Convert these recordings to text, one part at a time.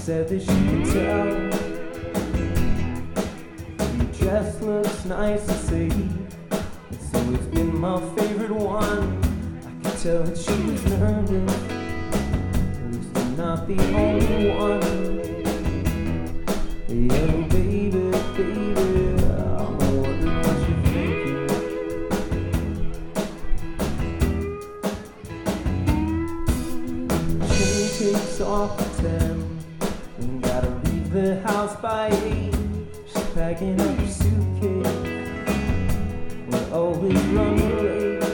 said that she could tell. Your dress looks nice to see. It's always been my favorite one. I could tell that she was nervous. At least I'm not the only one. Yeah, baby, baby, I'm wondering what you're thinking. Train takes off at 10. And gotta leave the house by 8. She's packing up her suitcase. We're always running late.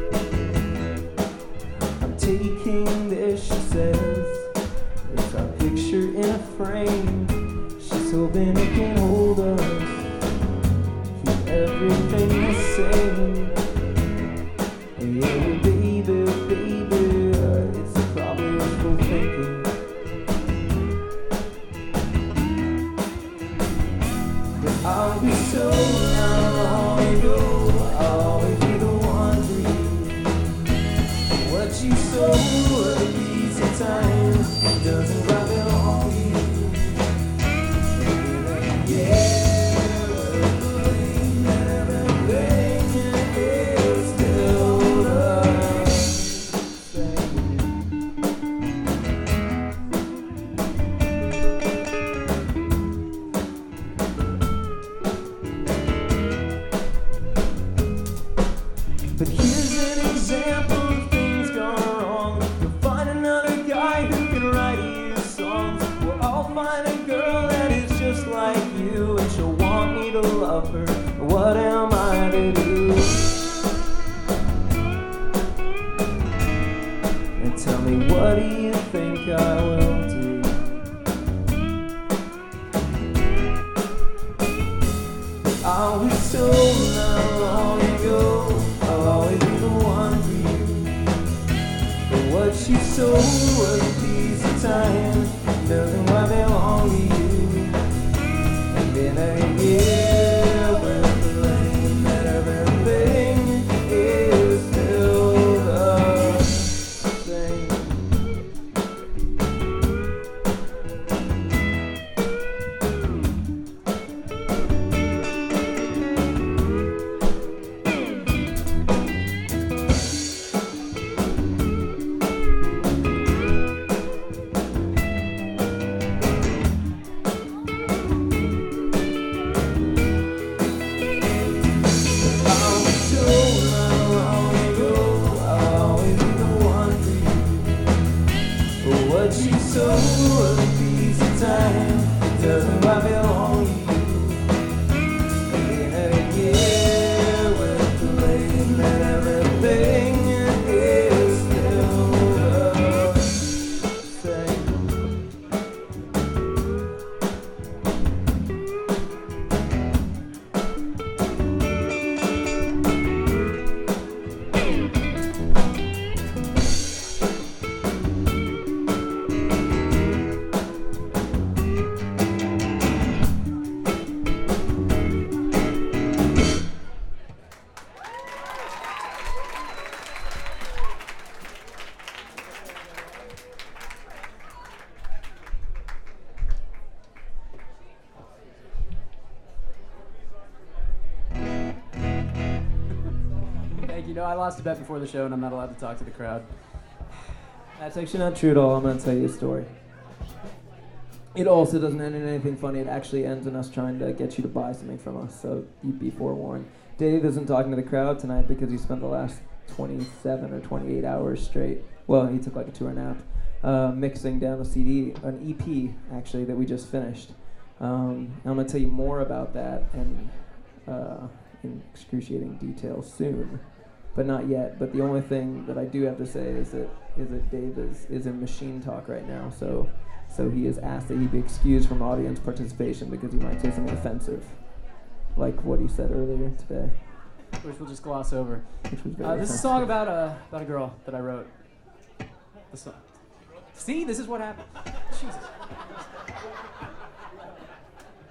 I'm taking this, she says. It's our picture in a frame. She's hoping it can hold us. Keep everything the same. Yeah, baby, baby, it's probably wishful thinking. But I'll be so not long ago. I'll always be the one for you. What you sow a piece of time doesn't quite belong to you. But here's an example of things gone wrong. You'll find another guy who can write you songs. Well, I'll find a girl that is just like you, and she'll want me to love her. What am I to do? And tell me, what do you think I will do? I was told not long ago I'll always be the one for you. But what you sow was a piece of time doesn't quite belong to you. And then a year will claim that everything is still the same. What you sow was a piece of time doesn't quite belong to you. And in a year we'll claim that everything is still the same. You know, I lost a bet before the show, and I'm not allowed to talk to the crowd. That's actually not true at all. I'm going to tell you a story. It also doesn't end in anything funny. It actually ends in us trying to get you to buy something from us, so you'd be forewarned. Dave isn't talking to the crowd tonight because he spent the last 27 or 28 hours straight. Well, he took like a 2-hour nap, mixing down a CD, an EP, actually, that we just finished. I'm going to tell you more about that and in excruciating detail soon. But not yet. But the only thing that I do have to say is that Dave is in machine talk right now. So he has asked that he be excused from audience participation because he might say something offensive, like what he said earlier today. Which we'll just gloss over. Which was very this is a song about a girl that I wrote. The song. See, this is what happened. Jesus.